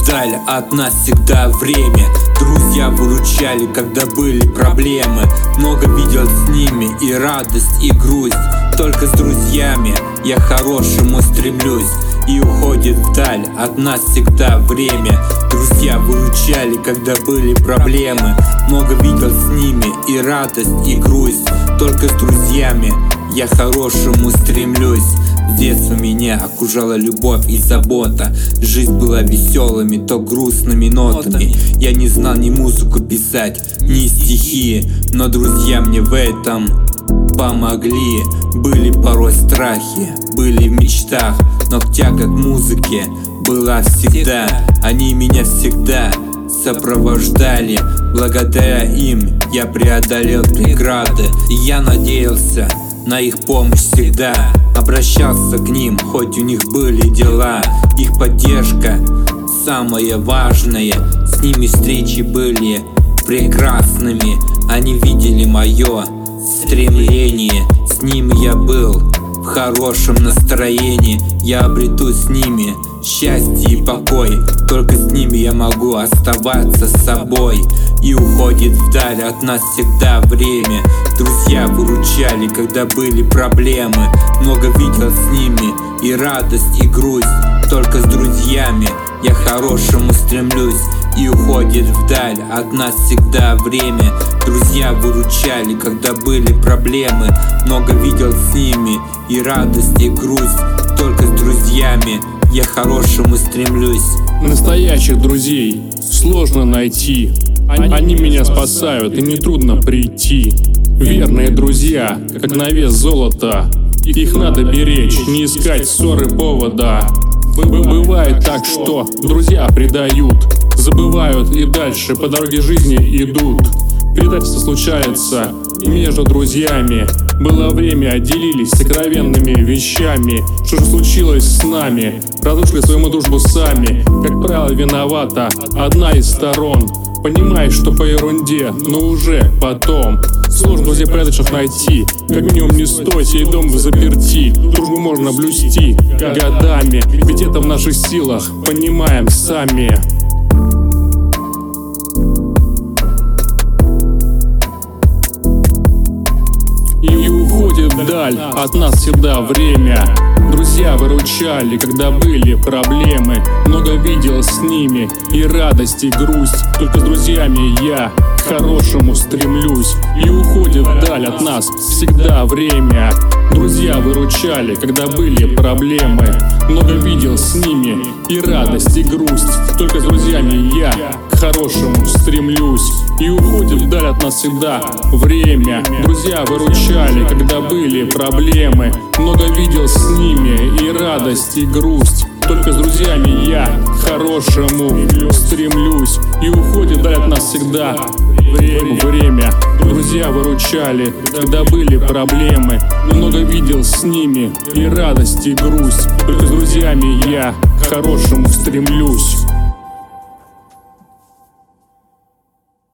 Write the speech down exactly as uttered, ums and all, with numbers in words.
вдаль от нас всегда время. Друзья выручали, когда были проблемы. Много видел с ними и радость, и грусть. Только с друзьями я к хорошему стремлюсь. И уходит вдаль от нас всегда время. Друзья выручали, когда были проблемы. Много видел с ними и радость, и грусть. Только с друзьями я к хорошему стремлюсь. С детства меня окружала любовь и забота. Жизнь была веселыми, то грустными нотами. Я не знал ни музыку писать, ни стихи, но друзья мне в этом помогли. Были порой страхи, были в мечтах, но тяга к музыке была всегда. Они меня всегда сопровождали. Благодаря им я преодолел преграды. И я надеялся на их помощь всегда. Обращался к ним, хоть у них были дела. Их поддержка самое важное. С ними встречи были прекрасными. Они видели мое стремление. С ними я был в хорошем настроении. Я обрету с ними счастье и покой. Только с ними я могу оставаться с собой. И уходит вдаль от нас всегда время. Друзья выручали, когда были проблемы. Много видел с ними и радость, и грусть. Только с друзьями я к хорошему стремлюсь. И уходит вдаль от нас всегда время. Друзья выручали, когда были проблемы. Много видел с ними и радость, и грусть. Только с друзьями я к хорошему стремлюсь. Настоящих друзей сложно найти. Они меня спасают, и нетрудно прийти. Верные друзья, как на вес золота. Их надо беречь, не искать ссоры повода. Бывает так, что друзья предают, забывают и дальше по дороге жизни идут. Предательство случается между друзьями. Было время, делились сокровенными вещами. Что же случилось с нами? Разрушили свою дружбу сами. Как правило, виновата одна из сторон. Понимаешь, что по ерунде, но уже потом. Сложно друзей порядочных найти. Как минимум не стой, сей дом в заперти. Дружбу можно блюсти годами, ведь это в наших силах, понимаем сами. И уходит вдаль от нас всегда время. Друзья выручали, когда были проблемы. Много видел с ними и радость, и грусть. Только с друзьями я к хорошему стремлюсь. И уходит вдаль от нас всегда время. Друзья выручали, когда были проблемы. Много видел с ними и радость, и грусть. Только с друзьями я к хорошему стремлюсь. И уходит вдаль от нас всегда время. Друзья выручали, когда были проблемы. Много видел с ними и радость, и грусть. Только с друзьями я к хорошему стремлюсь. И уходит вдаль от нас всегда время. время. Друзья выручали, когда были проблемы. Много видел с ними и радость, и грусть. Только с друзьями я к хорошему стремлюсь.